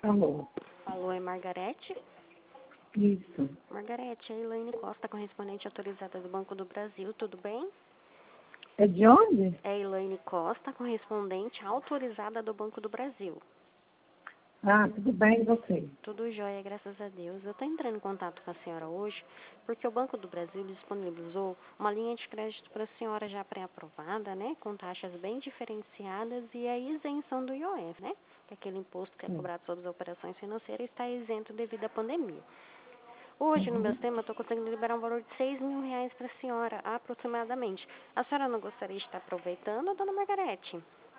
Alô? Alô, é Margarete? Isso. Margarete, é Elaine Costa, correspondente autorizada do Banco do Brasil, tudo bem? É de onde? É Elaine Costa, correspondente autorizada do Banco do Brasil. Ah, tudo bem, e você? Tudo jóia, graças a Deus. Eu estou entrando em contato com a senhora hoje porque o Banco do Brasil disponibilizou uma linha de crédito para a senhora já pré-aprovada, né? Com taxas bem diferenciadas e a isenção do IOF, né? Que é aquele imposto que é Sim. cobrado sobre as operações financeiras está isento devido à pandemia. Hoje, no meu Uhum. sistema, eu estou conseguindo liberar um valor de R$ 6.000 para a senhora, aproximadamente. A senhora não gostaria de estar aproveitando, dona Margarete?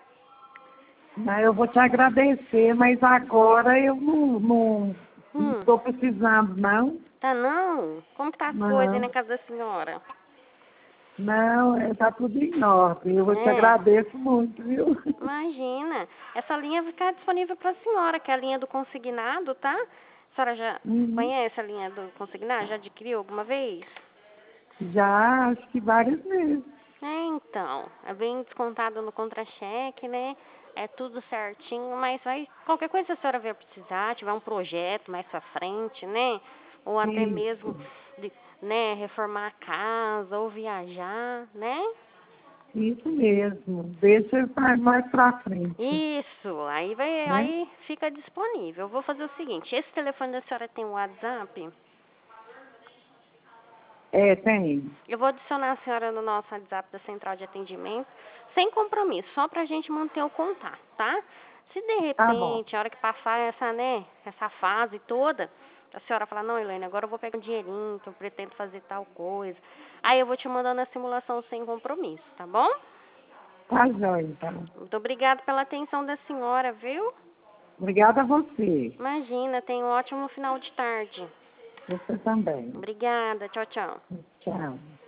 Eu vou te agradecer, mas agora eu não Hum, estou precisando, não. tá não? Como que tá as coisas aí na Não, casa da senhora? não, está tudo em ordem. Eu vou te É, agradeço muito, viu? imagina. Essa linha vai ficar disponível para a senhora, que é a linha do consignado, tá? A senhora já Uhum. conhece a linha do consignado? Já adquiriu alguma vez? Já, acho que várias vezes. É, então, é bem descontado no contra-cheque, né? É tudo certinho, mas vai, qualquer coisa que a senhora vier precisar, tiver um projeto mais pra frente, né? Ou até mesmo, Isso, né, reformar a casa, ou viajar, né? isso mesmo. Deixa mais pra frente, Isso, aí vai, né? aí fica disponível. Eu vou fazer o seguinte, esse telefone da senhora tem um WhatsApp? É, tem. Eu vou adicionar a senhora no nosso WhatsApp da Central de Atendimento, sem compromisso, só pra gente manter o contato, tá? Se de Tá bom. repente, a hora que passar essa, né, essa fase toda, a senhora falar, não, Helene, agora eu vou pegar um dinheirinho, que eu pretendo fazer tal coisa. Aí eu vou te mandando a simulação sem compromisso, tá bom? Tá jóia, então. Muito obrigada pela atenção da senhora, viu? Obrigada a você. Imagina, tenha um ótimo final de tarde. Você também. Obrigada, tchau, tchau. Tchau.